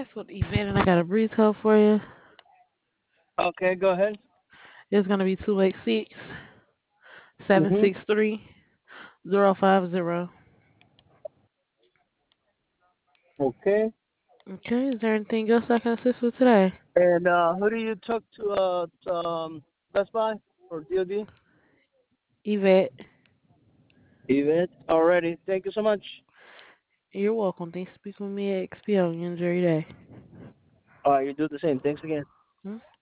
It's with Event, and I got a breeze code for you. Okay, go ahead. It's gonna be 286 seven Mm-hmm. six three 050. Okay. Okay, is there anything else I can assist with today? And who do you talk to Best Buy or DoD? Yvette, Event. Already. Thank you so much. you're welcome. Thanks for speaking with me at XPO. You enjoy your day. You do the same. Thanks again. Hmm?